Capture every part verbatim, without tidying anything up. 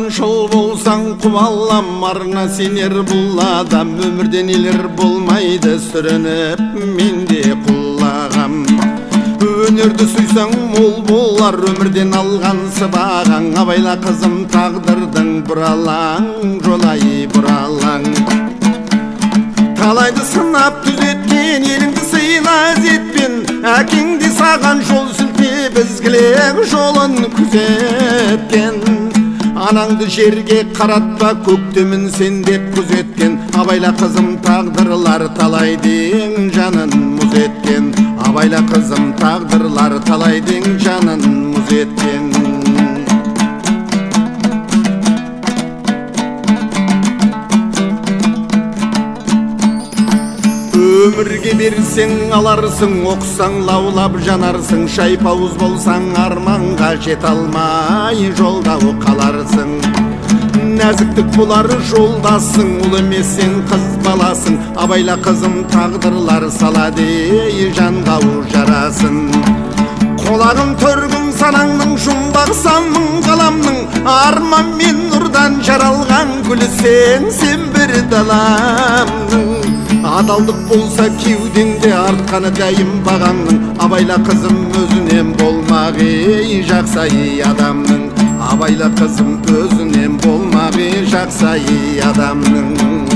шыл болсаң құбалам, арыңа сенер бұл адам. Өмірден елер болмайды, сүрініп менде құлағам. Өнерді сүйсаң мол болар, өмірден алған сыбағаң. Абайла қызым тағдырдың бұралаң, жолай бұралаң. Талайды сынап түзеткен, еліңді сыйла ізетпен. Әкеңді саған жол сілтеп, ізгілік жолын күзеткен. Анаңды жерге қаратпа, көктемін сен деп күзеткен. Абайла қызым тағдырлар талайдың жанын мұз еткен. Абайла қызым тағдырлар талайдың жанын мұз еткен. Өмірге берсең аларсың, оқсаң лаулап жанарсың. Шайпауыз болсаң арманға жет алмай жолдау қаларсың. Нәзіктік болар жолдасың, ұл емессің қыз баласың. Абайла қызым тағдырлар саладей жанғау жарасын. Қолағым төргім санаңның, жұмбақ самның қаламның. Арман мен нұрдан жаралған гүлі сен, сен бір даламның. Адалдық болса кеудеңде, артқаны дәйім бағаңның. Абайла қызым өзінен болмақ ей жақсай адамның. Абайла қызым өзінен болмақ ей жақсай адамның.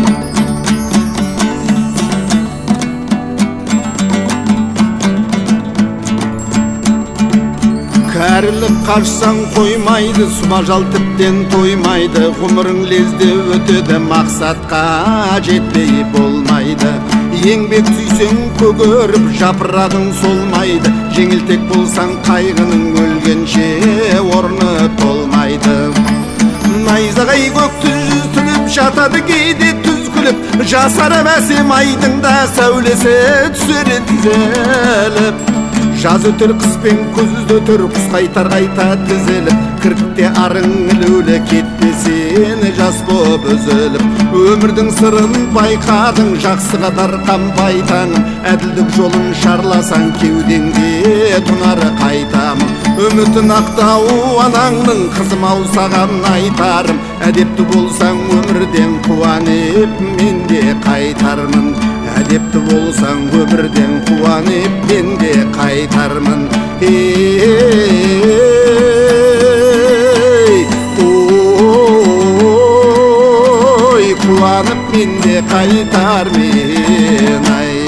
Кәріліп қашсаң қоймайды, сұмажал тіптен тоймайды. Ғұмырың лезде өтеді, мақсатқа жетпей болмайды. Еңбек сүйсең көгеріп, жапырағың солмайды. Жеңілтек болсаң қайғының өлгенше орны толмайды. Найзағай көк түз түліп, жатады кейде түз күліп. Жасарып әсем айдың да сәулесі түсер тізеліп. Жаз өтір қыс пен күзді өтір, құс қайтар қайта тізіліп. Кірікте арың ілулі, кетпесен жас боп үзіліп. Өмірдің сырын байқадың, жақсыға дарқан байтаңым. Әділдік жолын шарласаң, кеудеңде тұнары қайтамын. Үмітін ақтау анаңның, қызым ау саған айтарым. Әдепті болсаң өмірден қуанып, мен де қайтармын. Әдепті болсаң өмірден қуанып, мен де қайтармын. Ой, қуанып мен де қайтармын.